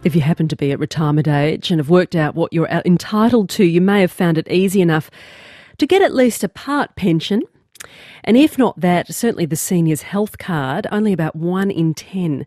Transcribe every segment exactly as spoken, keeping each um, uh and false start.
If you happen to be at retirement age and have worked out what you're entitled to, you may have found it easy enough to get at least a part pension. And if not that, certainly the seniors health card. Only about one in ten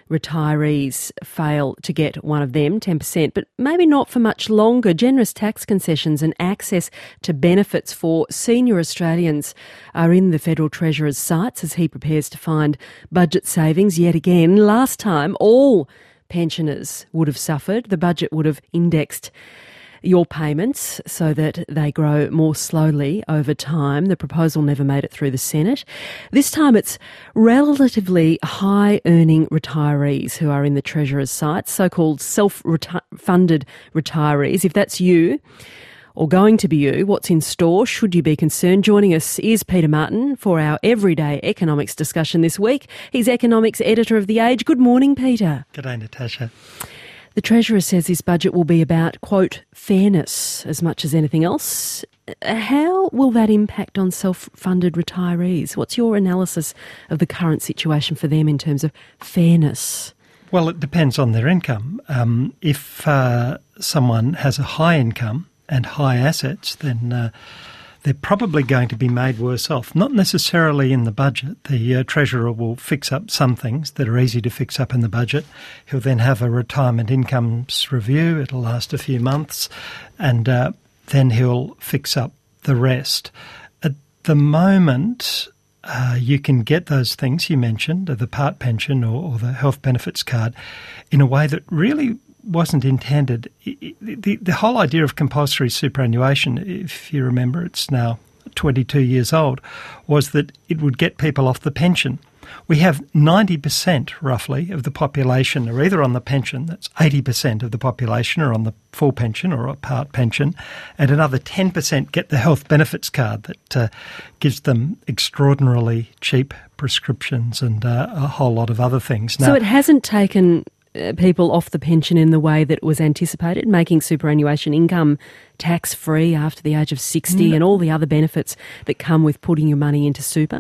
retirees fail to get one of them, ten percent, but maybe not for much longer. Generous tax concessions and access to benefits for senior Australians are in the Federal Treasurer's sights as he prepares to find budget savings yet again. Last time, all pensioners would have suffered. The budget would have indexed your payments so that they grow more slowly over time. The proposal never made it through the Senate. This time it's relatively high-earning retirees who are in the Treasurer's sights, so-called self-funded retirees. If that's you, or going to be you, what's in store? Should you be concerned? Joining us is Peter Martin for our everyday economics discussion this week. He's economics editor of The Age. Good morning, Peter. G'day, Natasha. The Treasurer says this budget will be about, quote, fairness as much as anything else. How will that impact on self-funded retirees? What's your analysis of the current situation for them in terms of fairness? Well, it depends on their income. Um, if uh, someone has a high income and high assets, then uh, they're probably going to be made worse off. Not necessarily in the budget. The uh, Treasurer will fix up some things that are easy to fix up in the budget. He'll then have a retirement incomes review. It'll last a few months, and uh, then he'll fix up the rest. At the moment, uh, you can get those things you mentioned, the part pension or, or the health benefits card, in a way that really wasn't intended. The, the whole idea of compulsory superannuation, if you remember, it's now twenty-two years old, was that it would get people off the pension. We have ninety percent, roughly, of the population are either on the pension, that's eighty percent of the population are on the full pension or a part pension, and another ten percent get the health benefits card that uh, gives them extraordinarily cheap prescriptions and uh, a whole lot of other things. Now, so it hasn't taken people off the pension in the way that was anticipated, making superannuation income tax-free after the age of sixty no. and all the other benefits that come with putting your money into super?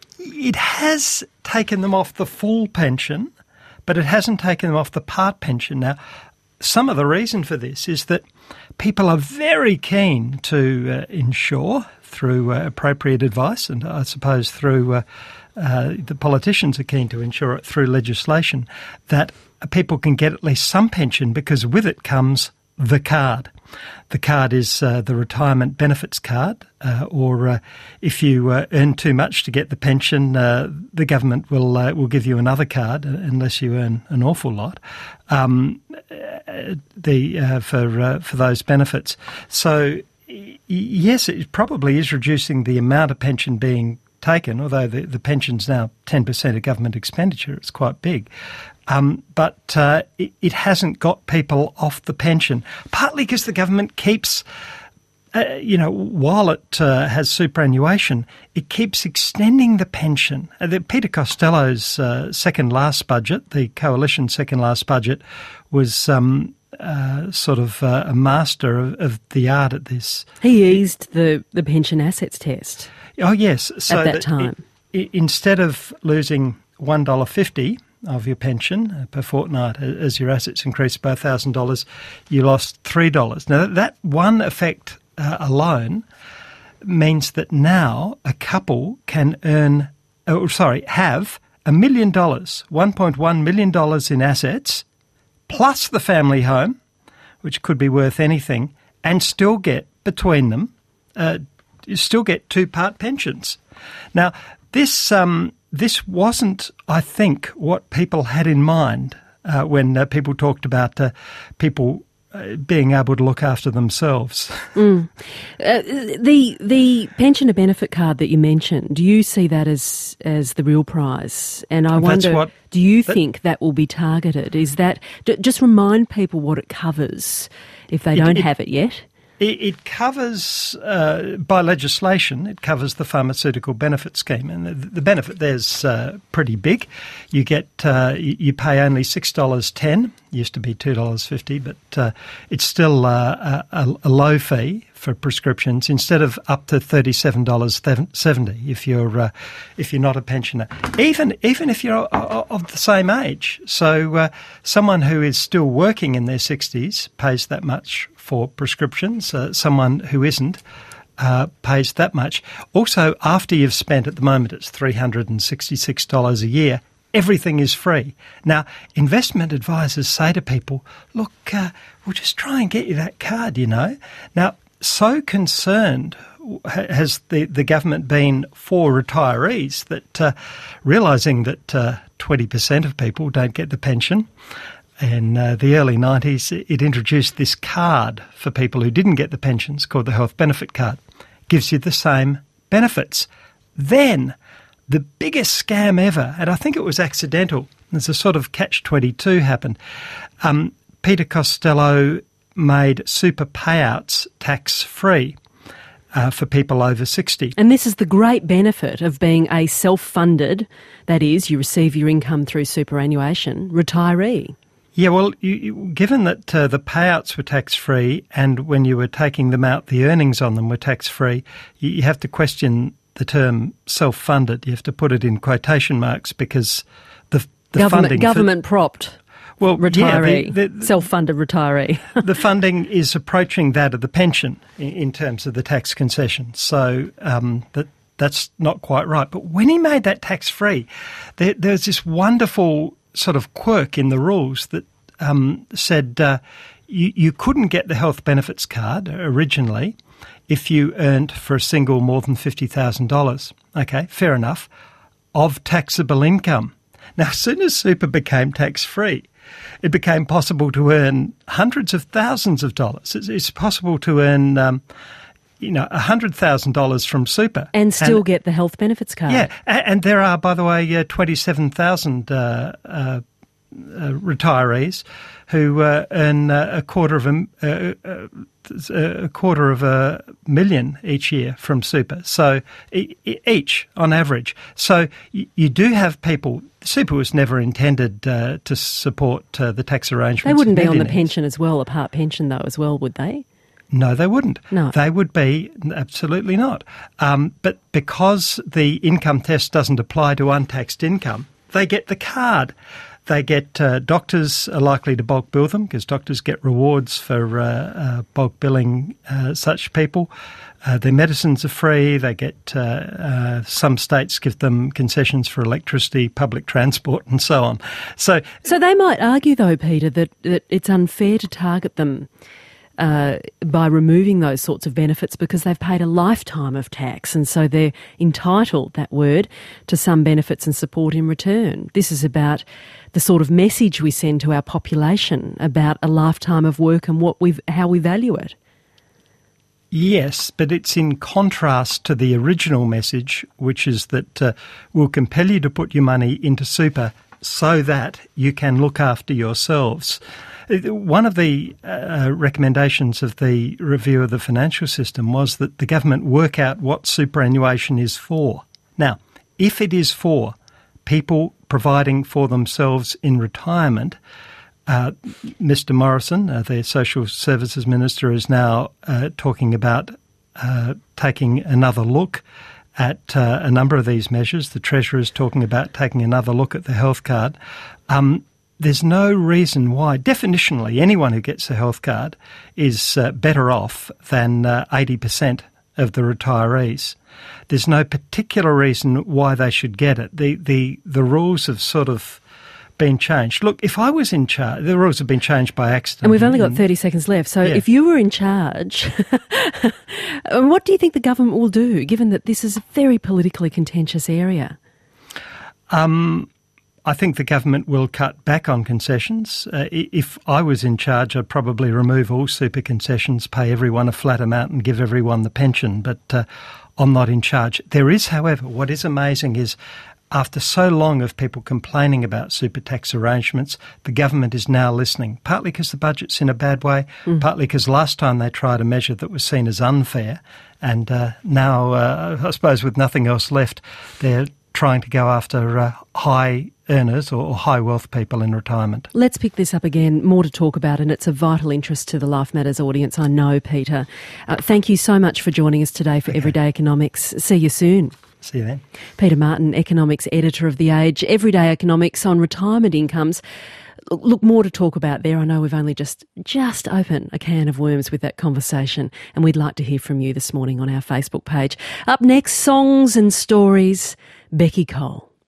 It has taken them off the full pension, but it hasn't taken them off the part pension. Now, some of the reason for this is that people are very keen to uh, ensure through uh, appropriate advice, and I suppose through uh, uh, the politicians are keen to ensure it through legislation, that people can get at least some pension because with it comes the card. The card is uh, the retirement benefits card, uh, or uh, if you uh, earn too much to get the pension, uh, the government will uh, will give you another card unless you earn an awful lot. Um, the uh, for uh, for those benefits. So y- yes, it probably is reducing the amount of pension being taken, although the, the pension's now ten percent of government expenditure. It's quite big. Um, but uh, it, it hasn't got people off the pension, partly because the government keeps, uh, you know, while it uh, has superannuation, it keeps extending the pension. Uh, the, Peter Costello's uh, second last budget, the coalition second last budget, was um, uh, sort of uh, a master of, of the art at this. He eased the, the pension assets test. Oh, yes. So at that, that time. It, it, instead of losing one dollar fifty of your pension per fortnight as your assets increased by one thousand dollars, you lost three dollars. Now, that one effect uh, alone means that now a couple can earn, oh, sorry, have a million dollars, one point one million dollars in assets, plus the family home, which could be worth anything, and still get between them, uh, you still get two-part pensions. Now, this um, this wasn't, I think, what people had in mind uh, when uh, people talked about uh, people uh, being able to look after themselves. Mm. Uh, the the pensioner benefit card that you mentioned, do you see that as as the real prize? And I That's wonder, what, do you that, think that will be targeted? Is that just remind people what it covers if they it, don't it, have it yet? It, it covers, uh, by legislation, it covers the pharmaceutical benefit scheme, and the, the benefit there's uh, pretty big. You get, uh, you, you pay only six dollars ten. used to be two dollars fifty, but uh, it's still uh, a, a low fee for prescriptions instead of up to thirty-seven dollars seventy if you're uh, if you're not a pensioner. Even even if you're of the same age, so uh, someone who is still working in their sixties pays that much for prescriptions. Uh, someone who isn't uh, pays that much. Also, after you've spent, at the moment, it's three hundred sixty-six dollars a year. Everything is free. Now, investment advisors say to people, look, uh, we'll just try and get you that card, you know. Now, so concerned has the, the government been for retirees that uh, realising that uh, twenty percent of people don't get the pension. In uh, the early nineties, it introduced this card for people who didn't get the pensions called the Health Benefit Card. Gives you the same benefits. Then the biggest scam ever, and I think it was accidental, there's a sort of catch twenty-two happened. Um, Peter Costello made super payouts tax-free uh, for people over sixty. And this is the great benefit of being a self-funded, that is, you receive your income through superannuation, retiree. Yeah, well, you, you, given that uh, the payouts were tax-free and when you were taking them out, the earnings on them were tax-free, you, you have to question the term self-funded. You have to put it in quotation marks because the, the government, funding... Government for, propped well, retiree, yeah, the, the, self-funded retiree. The funding is approaching that of the pension in, in terms of the tax concession. So um, that that's not quite right. But when he made that tax-free, there, there's this wonderful sort of quirk in the rules that um, said uh, you, you couldn't get the health benefits card originally if you earned for a single more than fifty thousand dollars. Okay, fair enough, of taxable income. Now, as soon as super became tax-free, it became possible to earn hundreds of thousands of dollars. It's, it's possible to earn, um, you know, one hundred thousand dollars from super. And still and, get the health benefits card. Yeah, and, and there are, by the way, uh, twenty-seven thousand uh, uh, uh, retirees who uh, earn uh, a quarter of a, uh, uh, a quarter of a million each year from super. So e- each on average. So y- you do have people. Super was never intended uh, to support uh, the tax arrangements. They wouldn't be on the pension as well, a part pension though, as well, would they? No, they wouldn't. No. They would be, absolutely not. Um, but because the income test doesn't apply to untaxed income, they get the card. They get, uh, doctors are likely to bulk bill them because doctors get rewards for uh, uh, bulk billing uh, such people. Uh, their medicines are free. They get, uh, uh, some states give them concessions for electricity, public transport and so on. So, so they might argue though, Peter, that, that it's unfair to target them Uh, by removing those sorts of benefits because they've paid a lifetime of tax and so they're entitled, that word, to some benefits and support in return. This is about the sort of message we send to our population about a lifetime of work and what we've, how we value it. Yes, but it's in contrast to the original message, which is that uh, we'll compel you to put your money into super so that you can look after yourselves. One of the uh, recommendations of the review of the financial system was that the government work out what superannuation is for. Now, if it is for people providing for themselves in retirement, uh, Mister Morrison, uh, the Social Services Minister, is now uh, talking about uh, taking another look at uh, a number of these measures. The Treasurer is talking about taking another look at the health card. Um, There's no reason why, definitionally, anyone who gets a health card is uh, better off than uh, eighty percent of the retirees. There's no particular reason why they should get it. The, the, the rules have sort of been changed. Look, if I was in charge, the rules have been changed by accident. And we've only got thirty seconds left. So yeah. If you were in charge, what do you think the government will do, given that this is a very politically contentious area? Um... I think the government will cut back on concessions. Uh, if I was in charge, I'd probably remove all super concessions, pay everyone a flat amount and give everyone the pension. But uh, I'm not in charge. There is, however, what is amazing is after so long of people complaining about super tax arrangements, the government is now listening, partly because the budget's in a bad way, mm. partly because last time they tried a measure that was seen as unfair. And uh, now, uh, I suppose with nothing else left, they're trying to go after uh, high earners or high wealth people in retirement. Let's pick this up again. More to talk about, and it's of vital interest to the Life Matters audience, I know, Peter. Uh, thank you so much for joining us today for okay. Everyday Economics. See you soon. See you then. Peter Martin, economics editor of The Age. Everyday Economics on retirement incomes. Look, more to talk about there. I know we've only just just opened a can of worms with that conversation, and we'd like to hear from you this morning on our Facebook page. Up next, songs and stories, Becky Cole.